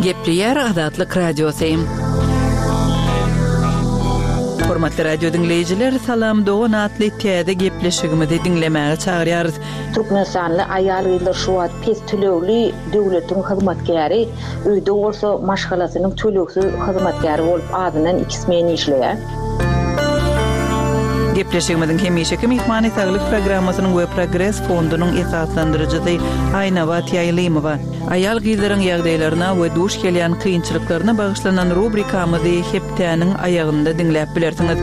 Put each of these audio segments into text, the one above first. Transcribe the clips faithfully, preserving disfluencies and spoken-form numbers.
Gepliyer Azatlyk Radiosyym. Hormatly radio dinleyijiler, salam dogan atly täze gepleşigimizi dinlemäge çagyrýarys. Türkmenistanly aýal gyzlar şu wagt pes tölegli döwletiň hyzmatkäri, öýde bolsa maşgalasynyň töleksiz hyzmatkäri bolup adynan ikismeni işleýär. Gepleşigimizin hemişeki mihmany saglyk programmasynyň we Progress fondunyň esaslandyrjysy Aýnabat Ýaýlymowa aýal gyzlaryň ýagdaýlaryna we duş gelýän kynçylyklaryna bagyşlanan rubrikamyzy hepdäniň aýagynda dinläp bilersiňiz.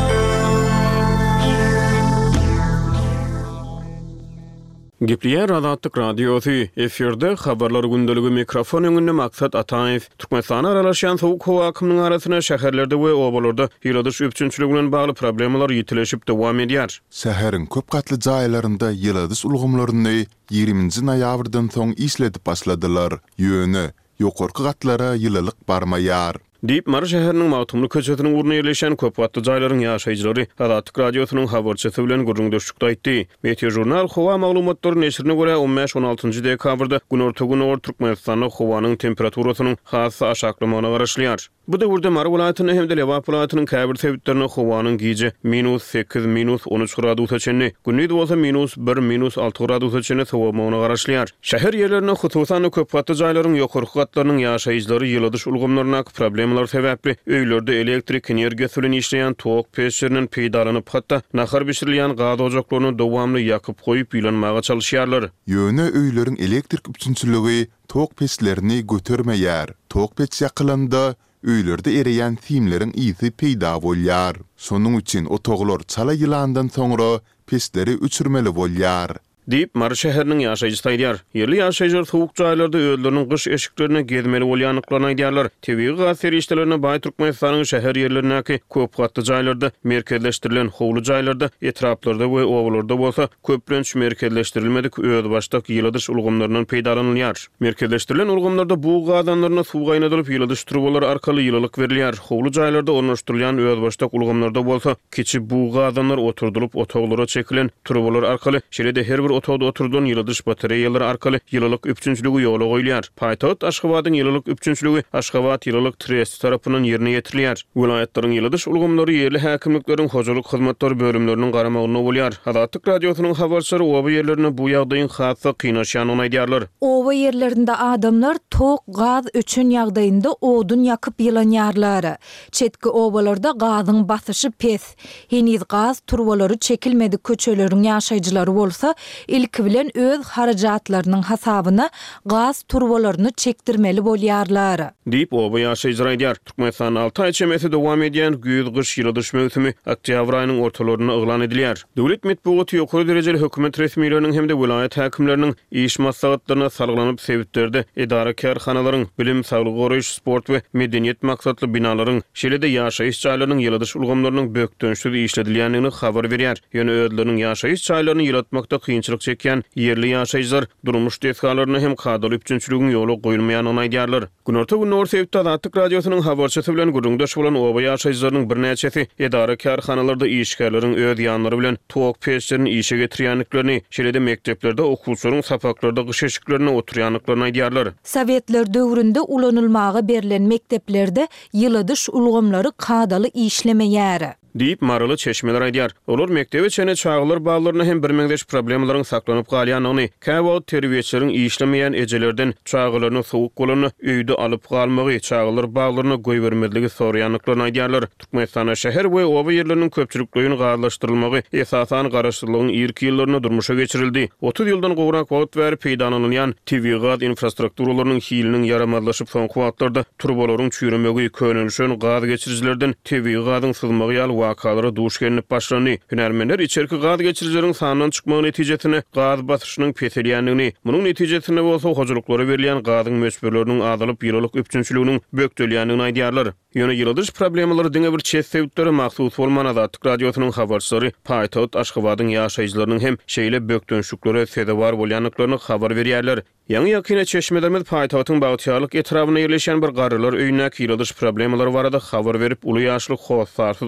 Gepliyer Azatlyk Radiosu efirde habarlar gündeligi mikrofon öňünde maksat Ataýew Türkmenistan aralaşan sowuk howa akymynyň arasyna şäherlerde we obalarda ýyladyş üpçünçüligi bilen bagly problemler ýitileşip dowam edýär. Şäheriň köp gatly jaýlarynda ýyladyş ulgamlaryny ýigriminji noýabrdan soň isledip başladylar. Ýöne ýokarky gatlara ýylalyk barmaýar. Diýip Mary şäheriniň mawtumly köçetiniň uruna ýerleşen köp gatly jaýlaryň ýaşaýjylary Azatlyk Radiosynyň habarçysy bilen gurrundaşykda aýtdy. Meteorjurnal howa maglumatlaryny neşrine görä on beş on altyncı dekabrda gün ortagyny or Türkmenistanyň howanyň temperaturasynyň hasy aşaklamagyna garaşlýar. Bu döwürde Mary welaýatynyň hem de Lewap welaýatynyň käbir sebitlerine howanyň giýje minus sekiz minus on üç gradus çenli, günnüýde bolsa minus bir minus alty gradus çenli sowamagyna garaşlýar. Şäher ýerlerine hususan köp gatly jaýlaryň ýokarky gatlarynyň ýaşaýjylary ýyladyş ulgamlaryna problemler sebäpli öýlerde elektrik energiýasy bilen işleýän tok peşleriniň peýdalanyp hatda nahar bişirilýän gaz ojaklaryny dowamly ýakyp goýup ýylanmaga çalışýarlar. Ýöne öýleriň elektrik üpçünçüligi tok peşlerini götermeýär. Tok peç ýakylanda öýlerde ereýän timleriň ýyzy peýda bolýar. Şonuň üçin o toglar çala ýylandan soňra peşleri üçürmeli bolýar. Diýip Mary şäheriniň ýaşaýjysy aýdýar. Ýerli ýaşaýjylar sowuk jaýlarda özleriniň gyş eşiklerini gezmeli bolýanyklaryny aýdýarlar. Tebii gaz serişdelerine baý Türkmenistanyň şäher ýerlerindäki köp gatly jaýlarda merkezleşdirilen howlu jaýlarda, etraplarda we obalarda bolsa köplenç merkezleşdirilmedik öz başdak ýyladyş ulgamlarynyň peýdalanýar. Merkezleşdirilen ulgamlarda bu gazanlaryna suw gaýnadylyp ýyladyş trubalar arkaly ýylalyk berilýär. Howlu jaýlarda ornaşdyrylan öz başdak ulgamlarda bolsa kiçi bu gazanlar oturdulyp otoglara çekilen trubalar arkaly şeýle-de her bir otogda oturduğun ýyladyş batareýalary arkaly ýylalyk üpçünçüligi ýola goýulýar. Paýtagat Aşgabatyň ýylalyk üpçünçüligi Aşgabat ýylalyk tresti tarapyndan ýerine ýetirilýär. Welaýatlaryň ýyladyş ulgamlary ýerli häkimlikleriň hojalyk hyzmatlary bölümleriniň garamagyna bolýar. Azatlyk Radiosynyň habarçylary oba ýerlerine bu ýagdaýyň hasy kynaşýanyny aýdýarlar. Oba ýerlerinde adamlar tok gaz öçün ýagdaýynda odun ýakyp ýylanýarlar. Çetki obalarda gazyň basyşy pes. Heniz gaz turbalary çekilmedi köçeleriň ýaşaýjylary bolsa ilk bilen öz harajatlarynyň hasabyna gaz turbalaryny çekdirmeli bolýarlar. Diýip oba ýaşaýjylar aýdýar. Türkmenistan alty aý çemesi dowam edýän güýz gyş ýyladyş mövsümi oktýabr aýynyň ortalaryna yglan edilýär. Döwlet medeniýeti ýokary derejeli hökümet resmiýetleriniň hem de welaýat häkimleriniň iş maslahatlaryna sarglanyp sebitleri edara karhanalaryň, bilim, saglyk goraýyş, sport we medeniýet maksatly binalaryň, şeýle-de ýaşaýyş jaýlarynyň ýyladyş ulgamlarynyň bökdönüşli işledilýändigini habar berýär. Ýöne özleriniň ýaşaýyş jaýlaryny ýylatmakda kynçylyk çekýän ýerli ýaşaýjylar durmuş deskalaryny hem kadaly üpçünçüliginiň ýoly goýulmaýanyny aýdýarlar. Günorta gün Nor Sebitde Azatlyk Radiosynyň habarçysy bilen gurrundaş bolan oba ýaşaýjylaryň bir näçesi edara karhanalarda işgärleriň öz ýanlary bilen tok peşlerini işe getirýänliklerini, şeýle-de mekteplerde okuwçylaryň sapaklarda gyş eşiklerine oturýanlyklaryny aýdýarlar. Sovetler döwründe ulanylmagy berilen mekteplerde ýyladyş ulgamlary kadaly işlemeýär. Diýip Maraly çeşmeler aýdýar. Olar mektebe çene çağlar baglaryna hem birmeňdeş problemlaryň saklanyp galýanyny, käwagt terbiýeçileriň işlemeýän ejelerden çağlaryny sowuk bolany öýde alyp galmagy, çağlar baglaryna goý bermedligi soraýanlyklaryny aýdýarlar. Türkmenistan şäher we oba ýerleriniň köpçülikligini gazlaşdyrylmagy esasan garaşdyrlygyň ilk ýyllaryna durmuşa geçirildi. otuz ýyldan gowrak wagt berip peýdalanýan T V gaz infrastrukturalynyň hiliniň yaramazlaşyp soňky wagtlarda turbalaryň çürümegi, könülüşen gaz geçirijilerden T V gazyň sızmagy ýaly wakalara duş gelinip başlany. Hünärmenler içerki gaz geçirijilerin sanynyň çykmagy netijesinde gaz basyşynyň peselýändigini, munyň netijesinde bolsa hojalyklary berilýän gazyň möçberleriniň azalyp ýylalyk üpçünçüliginiň bökdelýändigini aýdýarlar. Ýöne ýyladyş problemleri diňe bir çet sebitleri mahsus bolman Azatlyk Radiosynyň habarçylary Paýtagat Aşgabatyň ýaşaýjylarynyň hem şeýle bökdönüşliklere sebäp bolýanlyklaryny habar berýärler. Ýa-ni ýakine çeşmelerimiz paýtagatyň bagtýarlyk etrabyna ýerleşen bir garrylar öýüne ýyladyş problemleri barada habar berip uly ýaşly howsarsız adamlaryň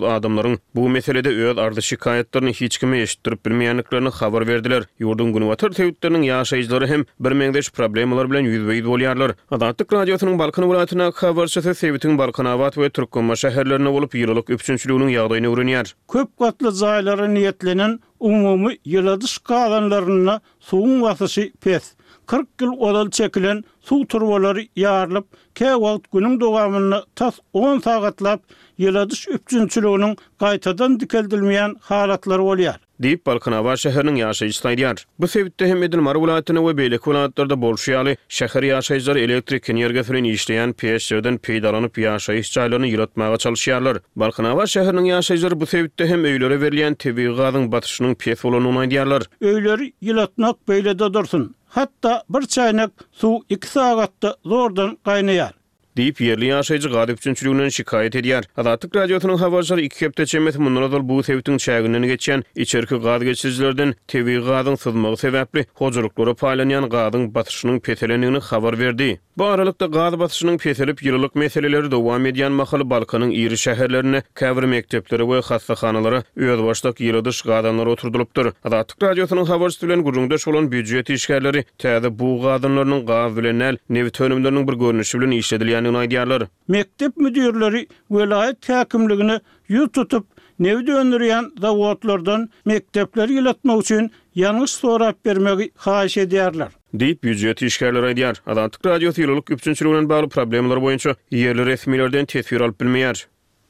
olaryň bu meselede öz ardy şikayetlerini hiç kime eşitdirip bilmeýänliklerini habar berdiler. Ýurdun günwatar tewitleriniň ýaşaýjylary hem bir meňdeş problemalar bilen ýüzbeýiz bolýarlar. Adatlyk radiosynyň Balkan welaýatyna habarçysy Sewitin Balkanawat we Türkmenma şäherlerine bolup ýyllyk üçinçiliginiň ýagdaýyny öwrenýär. Köp gatly zaýlara niýetlenen umumy ýyladys galanlaryna suwun wasyşy pes. kırk yıl odal çekilen su turbalary ýarylyp, käwagt günüň dowamyny tas on sagatlap ýyladys üçinçiliginiň gaýtadan dikeldilmeýän halatlary bolýar. Diýip Balkanawat şäheriniň ýaşaýjysy aýdýar. Bu sebäpde hem Edilmar welaýatyna we beýlek welaýatlarda bolşýaly şäher ýaşaýjylary elektrik energiýasy bilen işleýän peýeşlerden peýdalanyp ýaşaýyş jaýlaryny ýyratmaga çalışýarlar. Balkanawat şäheriniň ýaşaýjylary bu sebäpde hem öýlere berilen tebii gazyň batyşynyň pes bolanyny aýdýarlar. Öýleri ýylatmak beýlede dursun. Hatta bir çaynak su iki sagatda zordan qaynaýar. Diýip ýerli ýaşaýjy gady üçinçiliginden şikayet edýär. Adatlyk radiosynyň habarçylary iki hepde çemet mundan bu sebäpden çäginden geçen içerki gady geçirjilerden tebii gadyň sızmagy sebäpli hojuluklara paýlanýan gadyň batyşynyň petelenigini habar berdi. Bu aralykda gady batyşynyň petelip ýyllyk meseleleri dowam edýän mahaly Balkanyň iri şäherlerine, käbir mekdepleri we hastaxanalara öz başlyk ýyladys gadanlar oturdulypdyr. Adatlyk radiosynyň habarçysy bilen gurrundaş bolan büdjet işgärleri täze bu gadanlarynyň gaz bilen näl nevi tönümleriniň bir görnüşi bilen işledilýän aýdýarlar. Mektep müdürleri welaýat häkimligini ýurt tutup nevde öndürýän zawodlardan mektepleri ýylatmak üçin ýalňyş sorap bermegi haýyş edýärler. Diýip büdjet işgärleri aýdýar. Adatlyk radiosyny ýyllyk üçinçilig bilen bagly problemler boýunça ýerli resmilerden tesbir alyp bilmeýär.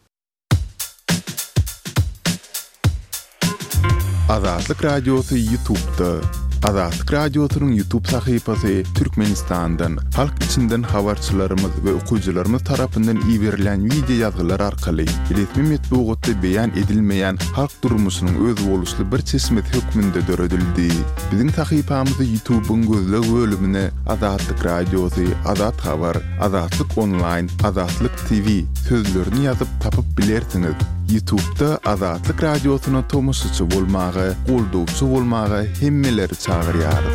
Adatlyk radiosy YouTube'da. Adatlyk radiosynyň YouTube sahypasy Türkmenistandan, halk içinden habarçylarymyz we okuwçylarymyz tarapyndan iýerilen video ýazgylar arkaly resmi metbuatda beýan edilmeýän halk durmuşynyň öz boluşly bir çeşmet hökmünde döredildi. Biziň sahypamyzy YouTube'un gözleg bölümine Adatlyk radiosy, Adat habar, Adatlyk online, Adatlyk T V sözlerini ýazyp tapyp bilersiňiz. YouTube'da Adatlyk radiosyna tomuşçy bolmagy, goldowçy bolmagy hemmeleri çağırýarys.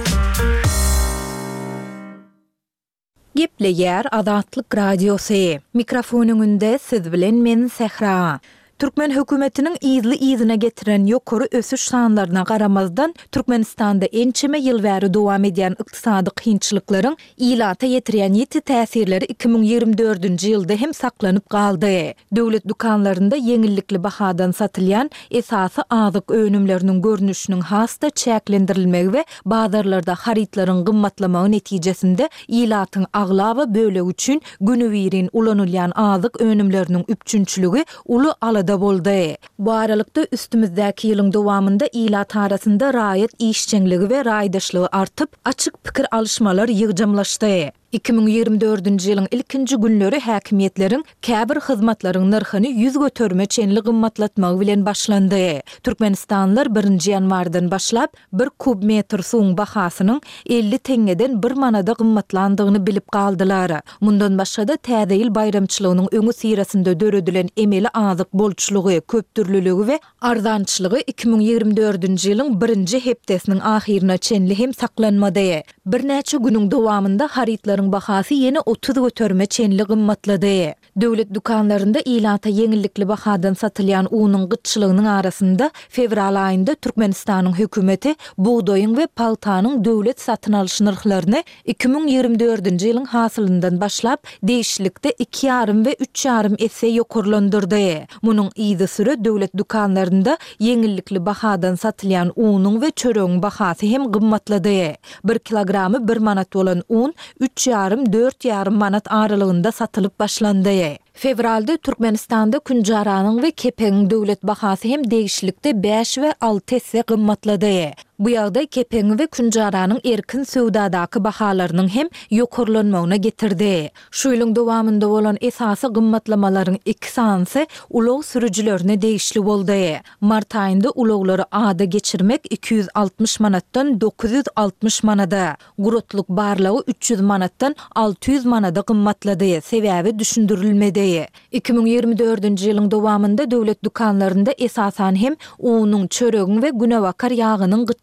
Gepleýär Adatlyk radiosy. Mikrofonuň önünde siz bilen men Sehra. Türkmen hökümetiniň ýyzly ýyzyna getiren ýokary ösüş sanlaryna garamazdan Türkmenistanda ençeme ýyl bäri dowam edýän ykdysady kynçylyklaryň ýylata ýetirýän ýeti täsirleri iki ming ýygrimi dördünji ýylda hem saklanyp galdy. Döwlet dukanlarynda yeňillikli bahadan satylýan esasy azyk önümleriniň görnüşiniň hasta çäklendirilmegi we bazarlarda haritlaryň gymmatlamagy netijesinde ýylatyň aglaba bölegi üçin günübirin ulanylýan azyk önümleriniň üçinçiligi uly da boldy. Bu aralykda üstümizdäki ýylyň dowamında ýylat arasynda raýat işçiňligi we raýdaşlygy artyp, açyk pikir alışmalar ýygjamlaşdy. iki ming ýygrimi dördünji ýylyň ilkinji günleri häkimiýetleriň käbir hyzmatlaryň narhyny ýüz götürme çenli gymmatlatmagy bilen başlandy. Türkmenistanlylar birinji ýanwardan başlap bir kub metr suwuň bahasynyň elli teňeden bir manada gymmatlandygyny bilip galdylar. Mundan başga da täze ýyl bayramçylygynyň öňü sirasynda döredilen emeli azyk bolçulugy, köptürlüligi we arzançylygy iki ming ýygrimi dördünji ýylyň birinji hepdesiniň ahirine çenli hem saklanmady. Bir näçe günüň dowamında haritlaryň bahasy ýene otuz götürme çenli gymmatlady. Döwlet dukanlarynda ýylata yeňillikli bahadan satylýan unyň gytçylygynyň arasynda fevral aýynda Türkmenistanyň hökümeti buğdoýyň we paltanyň döwlet satyn alyş narhlaryny iki ming ýygrimi dördünji ýylyň hasylyndan başlap değişlikde iki ýarym we üç ýarym esse ýokurlandyrdy. Munyň ýyzy süre döwlet dukanlarynda yeňillikli bahadan satylýan unyň we çöregiň bahasy hem gymmatlady. bir kilogramy bir manat bolan un üç ýarym dört ýarym manat aralygynda satylyp başlandy. Fevralda Türkmenistanda künjaranyň we kepeň döwlet bahasy hem değişlikde beş we alty esse gymmatlady. Bu ýagdaý kepeň we künjaranyň erkin söwdadaky bahalarynyň hem ýokurlanmagyna getirdi. Şu ýylyň dowamında bolan esasy gymmatlamalaryň iki sansy ulug sürüjilerine değişli boldy. Mart aýynda uluglary ada geçirmek iki yüz altmış manatdan dokuz yüz altmış manada, gurutluk barlagy üç yüz manatdan altı yüz manada gymmatlady. Sebäbi düşündirilmedi. iki ming ýygrimi dördünji ýylyň dowamında döwlet dukanlarynda esasan hem unyň çöregiň we günewakar ýagynyň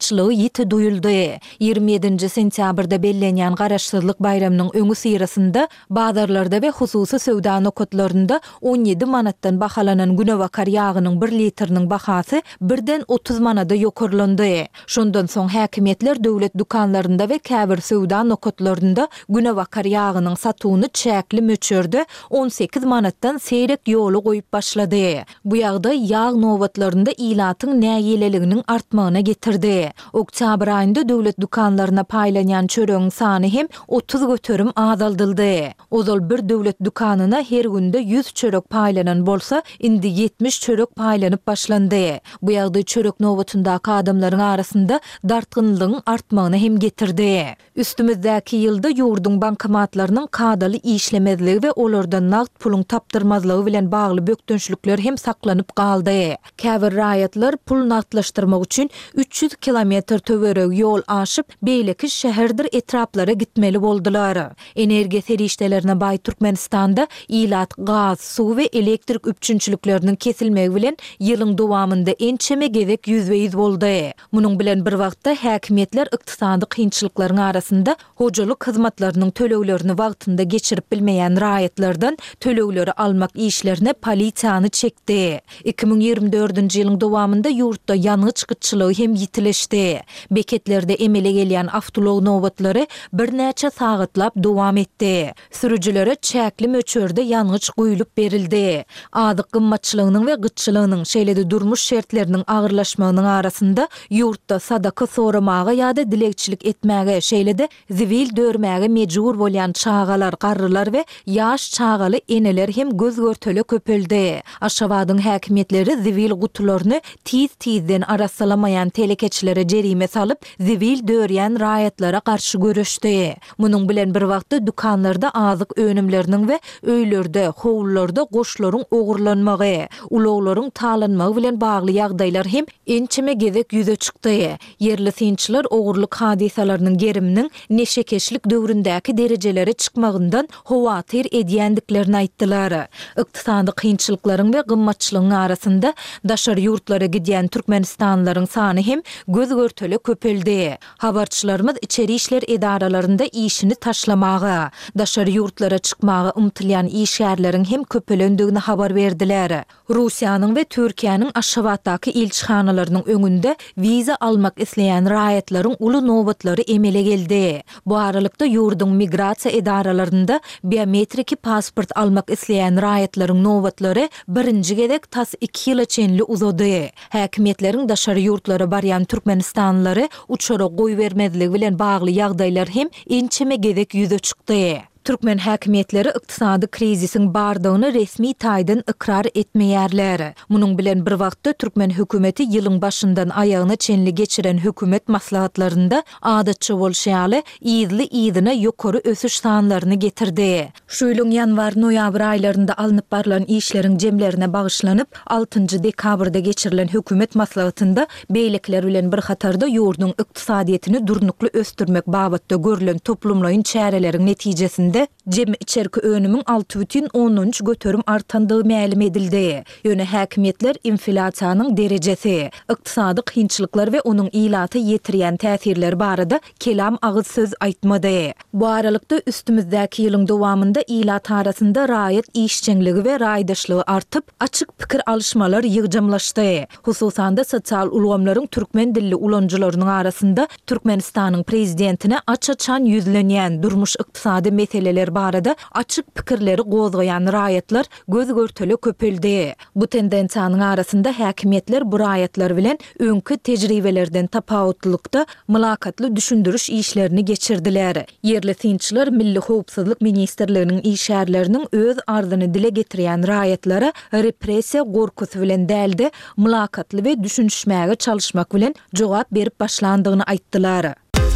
gıtçylygy ýiti duyuldy. ýygrimi ýedinji sentýabrda bellenýän garaşsyzlyk bayramynyň öňü syrasynda bazarlarda we hususy söwda nokatlarynda on ýedi manatdan bahalanan günewakar ýagynyň bir litriniň bahasy birden otuz manada ýokarlandy. Şondan soň häkimetler döwlet dukanlarynda we käbir söwda nokatlarynda günewakar ýagynyň satywyny çäkli möçürde on sekiz manatdan seyrek ýoly goýup başlady. Bu ýagdaý ýag nowatlarynda ilatyň näýeleliginiň artmagyna getirdi. Oktyabr aýynda döwlet dukanlaryna paýlanýan çöregiň sany hem otuz göterim azaldyldy. Ozal bir döwlet dukanyna her günde yüz çörek paýlanan bolsa, indi yetmiş çörek paýlanyp başlandy. Bu ýagdaý çörek nowatyndaky adamlaryň arasynda dartgynlygyň artmagyna hem getirdi. Üstümizdäki ýylda ýurdun bankomatlarynyň kadaly işlemezligi we olardan nagt puluň tapdyrmazlygy bilen bagly bökdönçlükler hem saklanyp galdy. Käbir raýatlar pul nagtlaşdyrmak üçin üç yüz kilometr töwereg ýol aşyp beýleki şäherdir etraplara gitmeli boldular. Energiýa serişdelerine baý Türkmenistanda ilat, gaz, suw we elektrik üpçünçülükleriniň kesilmegi bilen ýylyň dowamynda ençeme gezek yüzde yüz boldy. Munyň bilen bir wagtda häkimetler ykdysady kynçylyklaryň arasynda hojalyk hyzmatlarynyň tölewlerini wagtynda geçirip bilmeýän raýatlardan tölewleri almak işlerine polisiýany çekdi. iki ming ýygrimi dördünji ýylyň dowamynda ýurtda ýanyç gytçylygy hem ýitileşdi. Beketlerde emele gelýän awtolog nowatlary bir näçe sagatlap dowam etdi. Sürüjilere çäkli möçürde ýanyç goýulyp berildi. Adyk gymmatçylygynyň we gytçylygynyň şeýlede durmuş şertleriniň agyrlaşmagynyň arasynda ýurtda sadaka soramaga ýa-da dilekçilik etmäge şeýlede zivil dörmäge mejbur bolýan çağalar, garrylar we ýaş çağaly eneler hem göz görtele köpeldi. Aşgabatyň häkimetleri zivil gutularyny tiz-tizden arassalamayan telekeçilere jerime salyp zivil dörýän raýatlara garşy görüşdi. Munyň bilen bir wagtda dukanlarda azyk önümleriniň we öýlerde, howullarda goşlaryň ogurlanmagy, ulaglaryň talanmagy bilen bagly ýagdaýlar hem ençeme gezek ýüze çykdy. Yerli synçylar ogurlyk hadisalarynyň geriminiň neşekeşlik döwründäki derejelere çykmagyndan howatyr edýändiklerini aýtdylar. Ykdysady kynçylyklaryň we gymmatçylygyň arasynda daşar ýurtlara gidýän türkmenistanlaryň sany hem göz görtele köpeldi. Habarçylarymyz içeri işler edaralarynda işini taşlamagy, daşar ýurtlara çykmagy umtylýan işgärleriň hem köpelendigini habar berdiler. Russiýanyň we Türkiýanyň Aşgabatdaky elçixanalarynyň öňünde wiza almak isleýän raýatlaryň uly nowatlary emele geldi. Bu aralykda ýurdun migrasiýa edaralarynda biometriki pasport almak isleýän raýatlaryň nowatlary birinji gezek tas iki ýyla çenli uzady. Häkimetleriň daşary ýurtlara barýan türkmenistanlary uçara goý bermezligi bilen bagly ýagdaýlar hem ençeme gezek ýüze çykdy. Türkmen häkimetleri ykdysady krizisiň bardygyny resmi taýdan ikrar etmeýärler. Munyň bilen bir wagtda Türkmen hökümeti ýylyň başyndan aýagyna çenli geçiren hökümet maslahatlarynda adatçy bolşaly ýyzly ýyzyna ýokary ösüş sanlaryny getirdi. Şu ýylyň ýanwar-noýabr aýlarynda alınıp barlan işleriň jemlerine bagyşlanyp altynjy dekabrda geçirilen hökümet maslahatynda beýlekler bilen bir hatarda ýurdun ykdysadyetini durnukly östürmek babatda görülen toplumlaryň çäreleriň netijesinde jem içerki önümün altı бүтүн on üç göterim artandygy ma'lum edildi. Ýöne häkimetler inflasiýanyň derejesi, ykdysady kynçylyklar we onuň ilaty ýetirýän täsirleri barada kelam agyz söz aýtmady. Bu aralykda üstümizdäki ýylyň dowamynda ilat arasynda raýat işçiligi we raýdaşlygy artyp, açyk pikir alışmalar ýygjamlaşdy. Hususanda sosial ulgamlaryň türkmen dilli ulanjylarynyň arasynda Türkmenistanyň prezidentine açaçan ýüzlenýän durmuş ykdysady meseleler barada açyk pikirleri gozgayan raýatlar göz görtele köpeldi. Bu tendensiýanyň arasynda häkimetler bu raýatlar bilen öňkü tejribelerden tapawutlykda mülakatly düşündürüş işlerini geçirdiler. Yerli synçylar Milli Howpsuzlyk Ministrliginiň işgärleriniň öz arzyny dile getirýän raýatlara repressiýa gorkusy bilen däldi, mülakatly we düşünüşmäge çalışmak bilen jogap berip başlandygyny aýtdylar.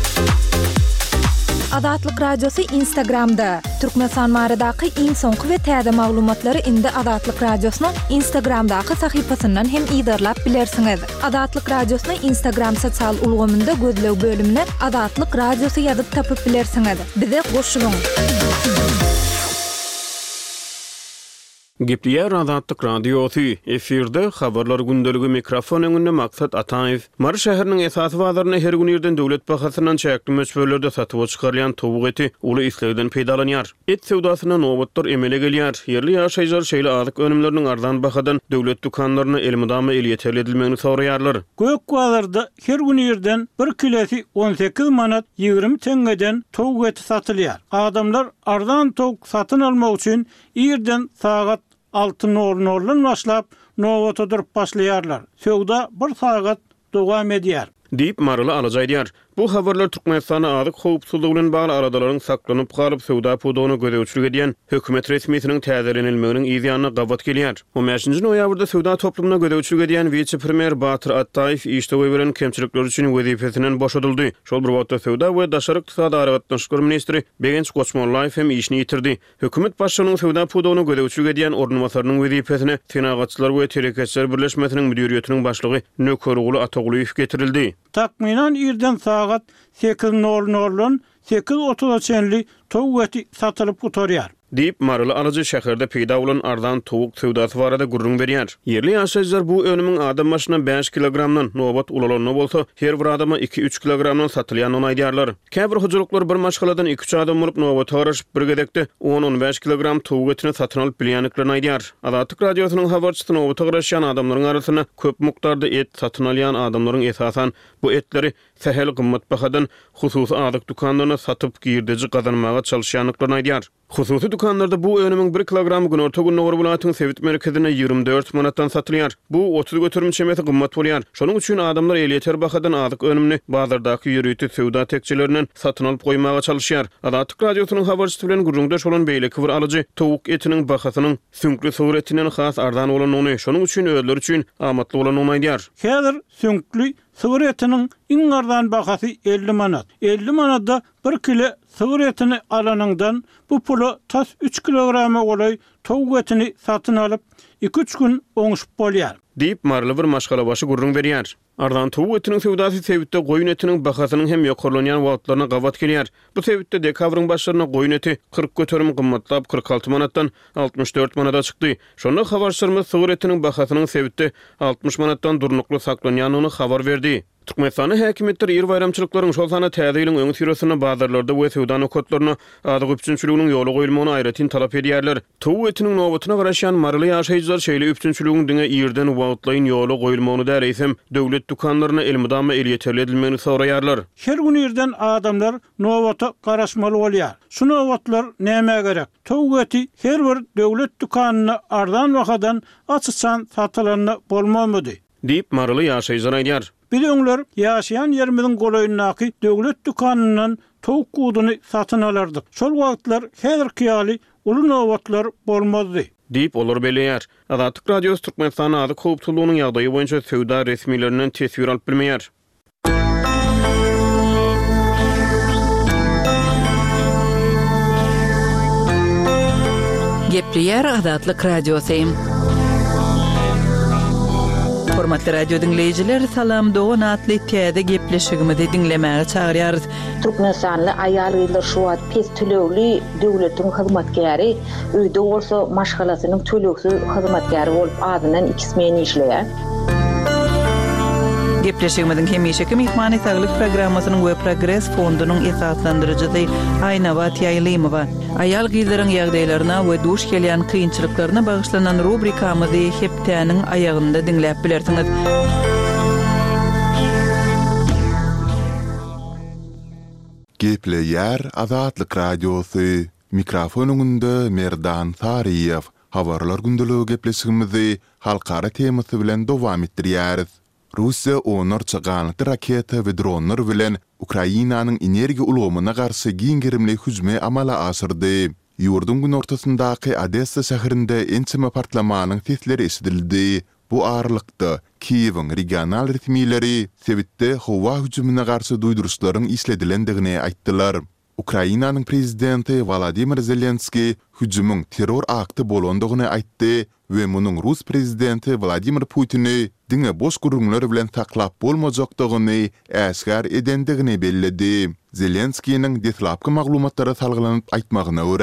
Azatlyk Radiosu Instagramda. Türkmenistan maradaky iň soňky we täze maglumatlary indi Azatlyk Radiosynyň Instagramdaky sahypasyndan hem ýydarlap bilersiňiz. Azatlyk Radiosynyň Instagram sosial ulgamynda gözlew bölümine Azatlyk Radiosu ýazyp tapyp bilersiňiz. Bize goşulyň. Gepliýär Azatlyk radiosu efirde habarlar gündöligi mikrofon öňünde maksat Ataev. Mary şäheriniň esasy bazaryna her gün ýerden döwlet bahasyndan çäkli möçberlerde satyp çykarýan towuk eti uly islegden peýdalanýar. Et sewdasyna nowatlar emele gelýär. Yerli ýaşaýjylar şeýle azyk önümleriniň arzan bahadan döwlet dukanlaryna elmydama el ýeterledilmegini soraýarlar. Göýük bazarda her gün ýerden bir kilesi on sekiz manat ýygrimi teňgeden towuk eti satylýar. Adamlar arzan towuk satyn almak üçin ýerden sagat altı nornorlan başlap nowata durup başlaýarlar. Sewda bir sagat dowam edýär. Diýip Maryly alajaýdýar. Bu habarlar Türkmenistana azyk howpsuzlygy bilen bagly aradalaryň saklanyp galyp sewda pudugyny gödäwçilik edýän hökümet resmiýetiniň täzelenilmeginiň ýa-da gabat gelýär. O beşinji noýabrda sewda toplumyna gödäwçilik edýän vice-premier Batyr Attaýew işde bilen kemçilikler üçin wezifesinden boşadyldy. Şol bir wagtda sewda we daşary ykdysady aragatnaşyk ministri Begenç Goçmonlaýew hem işini ýitirdi. Hökümet başçynyň sewda pudugyny gödäwçilik edýän ornamasarynyň wezifesine Senagatçylar we Tereketçiler birleşmesiniň müdiriýetiniň başlygy Nöker uly Atagulyýew getirildi. Takminan ýerden sagat sekiz nornorlan sekiz otuzçenli towuk eti satylyp oturýar. Diýip Maryly alıjy şäherde peýda bolan arzan towuk sewdasy barada gurrun berýär. Yerli ýaşaýjylar bu önümiň adam başyna beş kilogramdan nobat ulalanyna bolsa, her bir adama iki üç kilogramdan satylýanyny aýdýarlar. Käbir hujuluklar bir maşgaladan iki üç adam bolup nobat garaşyp bir gedekde on on beş kilogram towuk etini satyn alyp bilýänliklerini aýdýar. Azatlyk radiosynyň habarçysy nobat garaşýan adamlaryň arasyna köp mukdarda et satyn alýan adamlaryň esasan bu etleri sehel gymmat bahadan hususy azyk dukanlaryna satyp girdeji gazanmaga çalışýanlyklaryny aýdýar. Hususy dukanlarda bu önümiň bir kilogram gün orta gün nowar bulatyň sevit merkezine ýygrimi dört manatdan satylýar. Bu otuz götürüm çemeti gymmat bolýar. Şonuň üçin adamlar el ýeter bahadan azyk önümni bazardaky ýürüýti sewda tekçilerinden satyn alyp goýmaga çalışýar. Azatlyk radiosynyň habarçysy bilen gurrunda şolan beýleki bir alyjy towuk etiniň bahasynyň süňkli suretinden has arzan bolanyny, şonuň üçin öýler üçin amatly bolanyny aýdýar. Häzir süňkli sığır etinin iň arzan bahasy elli manat. elli manatda bir kilo sığır etini alanyndan bu pulu tas üç kilograma golay towuk etini satyn alyp iki üç gün oňuşup bolýar. Diýip Maryly bir maşgala başı gurrun berýär. Arzan towuk etiniň sewdasy sebitde goýun etiniň bahasynyň hem ýokarlanýan wagtlaryna gabat gelýär. Bu sebitde dekabryň başlaryna goýun eti kırk götürüm gymmatlap kırk alty manatdan altmış dört manata çykdy. Şonda habarçylarymyz sığır etiniň bahasynyň sebitde altmış manatdan durnukly saklanýanyny habar berdi. Türkmenistany häkimetleri ýer bayramçylyklaryň şol sana täzeýliň öňü sürüsini bazarlarda we sewda nokatlaryna azyk üçünçüliginiň ýoly goýulmagyny aýratyn talap edýärler. Towuk etiniň nowatyna garaşan Maryly ýaşaýjylar şeýle üçünçüliginiň diňe ýerden wagtlaýyn ýoly goýulmagyny däreýsem döwlet dukanlaryna elmydama el ýeterledilmegini soraýarlar. Her gün ýerden adamlar nowata garaşmaly bolýar. Şu nowatlar näme gerek? Towuk eti her bir döwlet dukanyna arzan bahadan açyçan satylanyna bolmamaly diýip Maryly ýaşaýjylar aýdýar. Bileňler, ýaşaýan ýerimiziň golaýyndaky döwlet dukanyndan towuk guduny satyn alardyk. Şol wagtlar häzirki ýaly uly nowatlar bolmazdy. Diýip olar belýär. Azatlyk radiosy Türkmenistan azyk howpsuzlygynyň ýagdaýy boýunça sewda resmiýetlerinden tesbir alyp bilmeýär. Gepliýär Azatlyk radiosy. Hormatly radio dinleyijiler, salam dogan atly täze gepleşigimizi dinlemäge çagyrýarys. Türkmenistanly aýal ýyllar şu wagt pes tölewli döwletiň hyzmatkäri, öýde bolsa maşgalasynyň töleksiz hyzmatkäri bolup adynan iki smen işleýär. Gepleşigimiziň hemişeki mehmany saglyk programmasynyň we progress fondunyň esaslandyrjysy Aýna Batýaýlymowa aýal gyzlaryň ýagdaýlaryna we duş gelýän kynçylyklaryna bagyşlanan rubrikamyzy hepdäniň aýagynda dinläp bilersiňiz. Gepleýär Azatlyk radiosy. Mikrofonunda Merdan Sariýew. Habarlar gündäligi gepleşigimizi halkara temasy bilen dowam etdirýäris. Russiya onarça ganyty raketa we dronlar bilen Ukrainanyň energiýa ulgamyna garşy giňgirimli hüjme amala asyrdy. Ýurdun gün ortasyndaky Odessa şäherinde ençime partlamanyň sesleri eşidildi. Bu aralykda Kiýewiň regional resmiýetleri sebitde howa hüjümine garşy duýduruşlaryň işledilendigini aýtdylar. Ukrainanyň prezidenti Volodymyr Zelenski hüjümüň terror akty bolandygyny aýtdy we munyň Rus prezidenti Vladimir Putin'i diňe boş gurrunlar bilen taklap bolmajakdygyny äsgär edendigini bellidi. Zelenskiýiň detlapky maglumatlary salgylanyp aýtmagyna görä,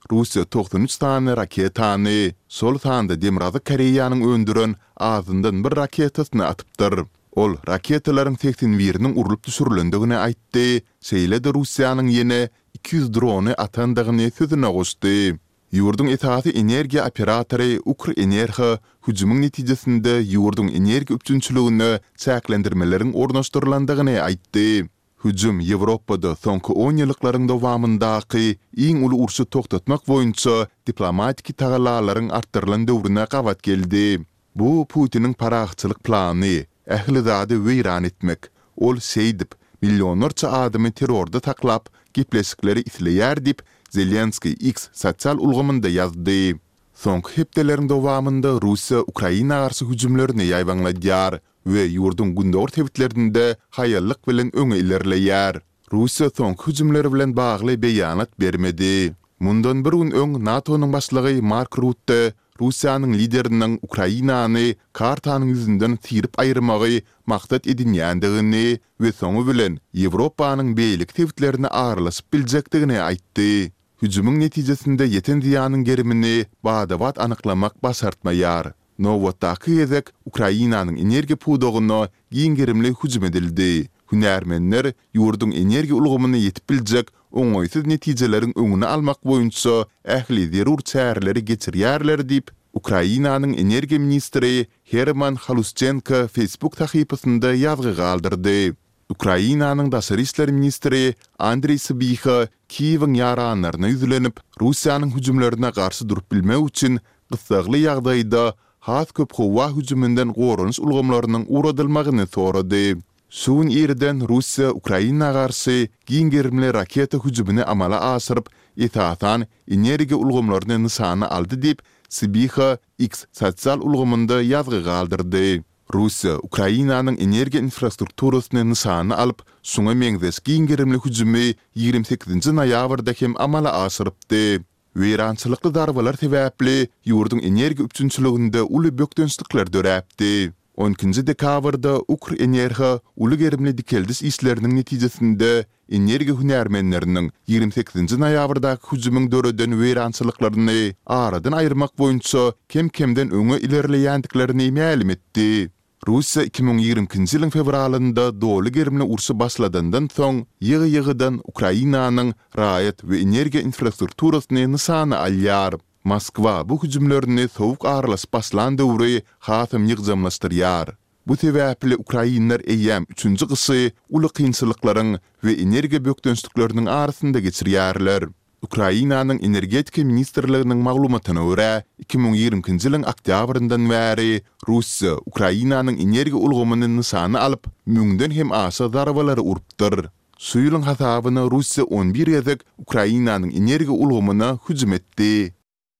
Russiya doksan üç tane raketany, sol tanda Demirazı Koreýanyň öndüren azyndan bir raketasyny atypdyr. Ol raketalaryň seksen biriniň urulyp düşürilendigini aýtdy. Şeýle-de Russiýanyň ýene iki yüz drony atandygyny sözüne goşdy. Ýurdun etaty energiýa operatory Ukrenerha hüjümüň netijesinde ýurdun energiýa üçünçiligini çäklendirmeleriň ornaşdyrylandygyny aýtdy. Hüjüm Ýewropada soňky on ýyllaryň dowamyndaky iň uly urşy toktatmak boýunça diplomatik tagallalaryň artdyrylan döwrüne gawat geldi. Bu Putiniň paraxçylyk plany, ähli zady weýran etmek. Ol şeýdip, millionlarça adamy terrorda taklap, gepleşikleri isleýär dip Zelenski X sosial ulgamynda ýazdy. Soňky hepdeleriň dowamynda Russiýa Ukraina garşy hüjümlerini ýaýbanladýar we ýurdun gündäk tebitlerinde haýallyk bilen öňe ilerleýär. Russiýa soňky hüjümleri bilen bagly beýanat bermedi. Mundan bir gün öň NATO'nyň başlygy Mark Rutte Russiýanyň lideriniň Ukrainany kartanyň ýüzünden tirip aýyrmagy maksat edinýändigini we soňu bilen Ýewropanyň beýlik tebitlerini aralaşyp biljekdigini aýtdy. Hüjümüň netijesinde ýeten ziýanyň gerimini badawat anyklamak başartmaýar. Nowotdaky ýezek Ukrainanyň energiýa pudogyna giň gerimli hüjüm edildi. Hünärmenler ýurdun energiýa ulgamyny ýetip biljek oňoýsuz netijeleriň öňüni almak boýunça ähli zerur çäreleri geçirýärler diýip Ukrainanyň energiýa ministri Herman Haluschenko Facebook tahypasynda ýazgy galdyrdy. Ukrainanyň daşary işler ministri Andrei Sybiha Kiýewiň ýaranyna ýüzlenip Russiýanyň hüjümlerine garşy durup bilmek üçin gysgaly ýagdaýda has köp howa hüjümünden gorunç ulgamlarynyň uradylmagyny sorady. Şuň ýerden Russiýa Ukraina garşy giň gerimli raketa hüjümini amala aşyryp, etatan energiýa ulgamlaryny nysana aldy diýip Sybiha X sosial ulgamynda ýazgy galdyrdy. Russiýa Ukrainanyň energiýa infrastrukturasyny nysana alyp, şuňa meňzes giň gerimli hüjümi ýigirme sekizinji noýabrda hem amala aşyrypdy. Weýrançylykly darbalar sebäpli ýurdun energiýa üçünçiliginde uly bökdönçlikler döräpdi. on ikinji dekabrda Ukrenerha uly gerimli dikeldiş işleriniň netijesinde energiýa hünärmenleriniň ýigirme sekizinji noýabrda hüjümüň döreden weýrançylyklaryny aradan aýyrmak boýunça kem-kemden öňe ilerleýändiklerini ma'lum etdi. Russiýa iki ming ýigirmenji ýylyň fevralynda doly gerimli urşy başladandan soň ýygy-ýygydan Ukrainanyň raýat we energiýa infrastrukturasyny nysana alýar. Moskwa bu hüjümlerini sowuk aralaşyp başlan döwri hasam ýygjamlaşdyrýar. Bu sebäpli Ukrainler eýäm üçünji gysy uly kynçylyklaryň we energiýa bökdönçlikleriniň arasynda geçirýärler. Ukrainanyň energetika ministrliginiň maglumatyna görä, iki ming ýigirmenji ýylyň oktýabryndan bäri Russiýa Ukrainanyň energiýa ulgamyny nysana alyp, müňden hem aşa zarbalary urupdyr. Şu ýylyň hasabyna Russiýa on bir ýezek Ukrainanyň energiýa ulgamyna hüjüm etdi.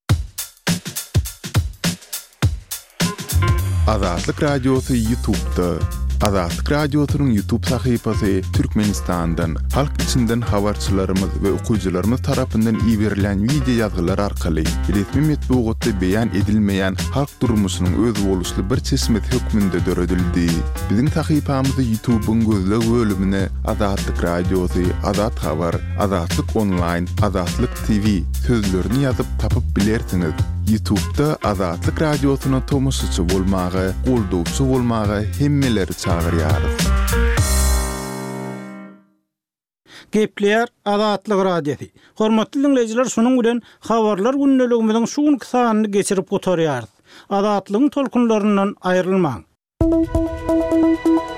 Azatlyk Radiosu YouTube'da. Azatlyk Radiosu'nun YouTube sahypasy Türkmenistan'dan, halk içinden habarçylarymyz we okuyjylarymyz tarapyndan iýerilen video ýazgylar arkaly resmi metbuatda beýan edilmeýän halk durmuşynyň öz boluşly bir çeşmet hökmünde döredildi. Biziň sahypamyzy YouTube'un gözle bölümine Azatlyk Radiosu, Azat Habar, Azatlyk Online, Azatlyk T V sözlerini ýazyp tapyp bilersiňiz. YouTube'da Azatlyk Radiosu'na tomoşçy bolmagy, goldowçy bolmagy hemmeleri çagyrýar. Gepler Azatlyk Radiosu. Hormatly dinleýijiler, şunuň bilen habarlar günneligimiziň şuň kysanyny geçirip gotarýar. Azatlygyň tolkunlaryndan aýrylmaň.